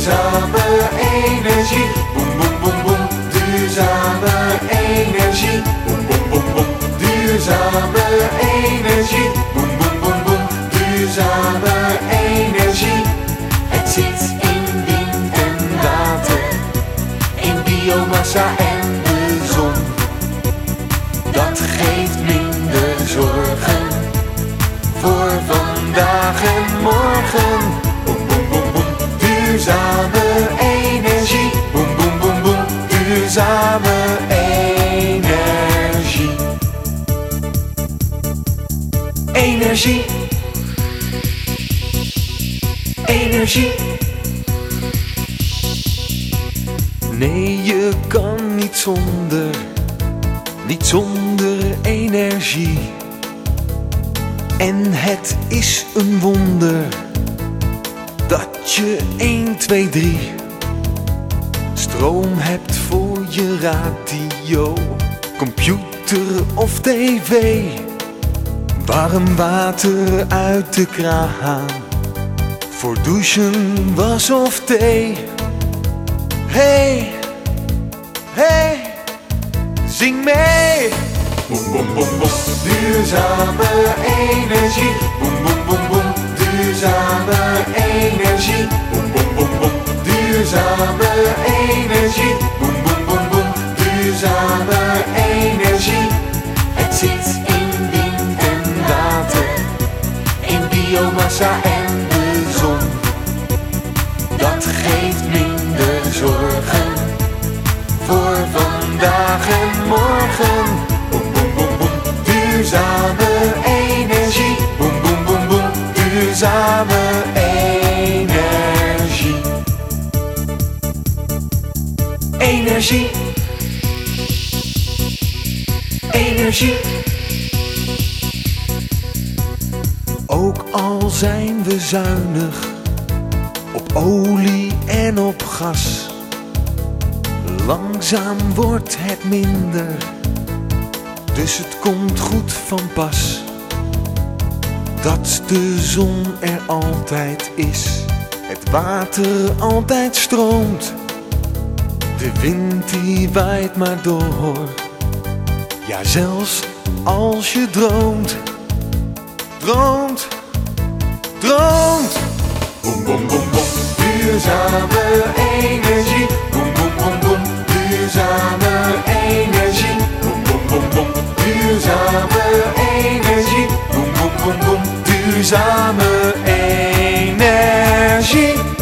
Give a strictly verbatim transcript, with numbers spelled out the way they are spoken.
duurzame energie. Boem, boem, boem, boem. Duurzame energie. Boem, boem, boem, boem. Duurzame energie. Boem, boem, boem, boem. Duurzame energie. Het zit in wind en water, in biomassa en de zon. Dat geeft minder zorgen voor vandaag en morgen. Boem, boem, boem, boem. Duurzame energie. Boem, boem, boem, boem. Duurzame energie. Energie. Energie. Nee, je kan niet zonder, niet zonder energie. En het is een wonder dat je één, twee, drie stroom hebt voor je radio, computer of tv. Warm water uit de kraan voor douchen, was of thee. Hey, hey, zing mee! Boem, boem, boem, boem. Duurzame energie. Boem, boem, boem, boem. Duurzame energie. Boem, boem, boem, boem. Duurzame energie. Boem, boem, boem, boem. Duurzame energie. Het zit in wind en water, in biomassa en de zon. Dat geeft minder zorgen voor vandaag en morgen. Boem, boem, boem, boem. Duurzame energie. Boem, boem, boem, boem. Duurzame energie. Energie. Energie. Ook al zijn we zuinig op olie en op gas, langzaam wordt het minder, dus het komt goed van pas. Dat de zon er altijd is, het water altijd stroomt, de wind die waait maar door. Ja, zelfs als je droomt, droomt, droomt. Boem, boem, boem, boem. Duurzame energie. Boem, boem, boem, boem. Duurzame energie. Boem, boem, boem, boem. Duurzame energie. Boem, boem, boem, boem. Duurzame energie.